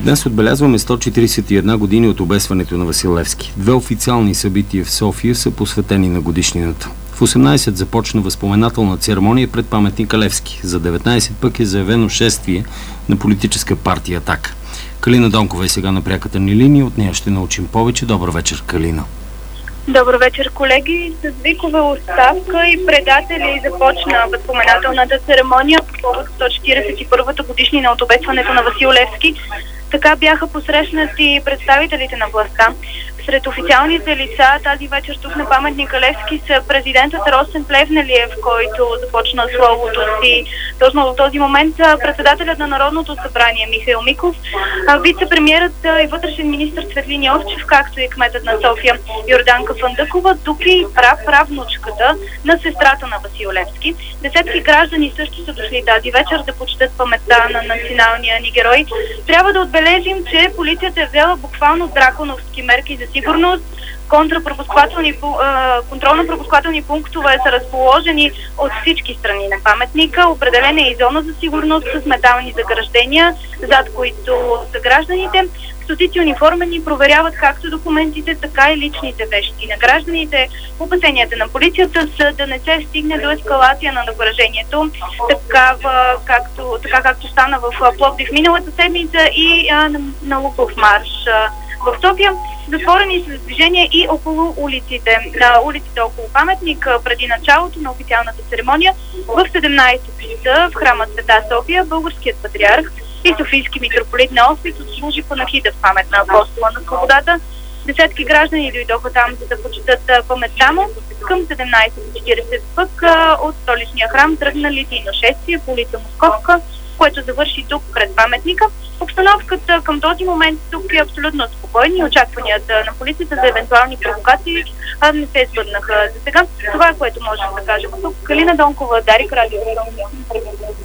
Днес отбелязваме 141 години от обесването на Васил Левски. Две официални събития в София са посветени на годишнината. В 18 започна възпоменателна церемония пред паметника Левски. За 19 пък е заявено шествие на политическа партия „Атака”. Калина Донкова е сега на пряката ни линия. От нея ще научим повече. Добър вечер, Калина. Добър вечер, колеги. С викове оставка и предатели започна възпоменателната церемония по повод 141-та годишнина от обесването на Васил Левски. Така бяха посрещнати представителите на властта. Сред официалните лица тази вечер тук на паметника Левски са президентът Росен Плевнелиев, който започна словото си. Точно в този момент председателят на Народното събрание Михаил Миков, вице-премиерът и вътрешен министър Цветлин Йовчев, както и кметът на София Йорданка Фандъкова, тук и правнучката на сестрата на Васил Левски. Десетки граждани също са дошли тази вечер да почетат паметта на националния ни герой. Трябва да отбележим, че полицията е взела буквално драконовски мерки за сигурност. Контролно-пропускателни пунктове са разположени от всички страни на паметника. Определена е и зона за сигурност с метални заграждения, зад които са гражданите. Стотици униформени проверяват както документите, така и личните вещи на гражданите. Опасенията на полицията са да не се стигне до ескалация на напрежението, така както стана в Пловдив миналата седмица и на Луков марш в София. Затворени са движение и около улиците около паметник преди началото на официалната церемония. В 17 часа в храма Света София българският патриарх и софийски митрополит Неофит отслужи панахида в памет на апостола на свободата. Десетки граждани дойдоха там, за да почитат паметта му. Към 17:40 пък от столичния храм тръгна литийно шествие по улица Московска, което завърши тук пред паметника. Обстановката към този момент тук е абсолютно спокойна и очакванията на полицията за евентуални провокации не се сбъднаха за сега. Това е, което можем да кажем тук. Калина Донкова, Дарик, Радио.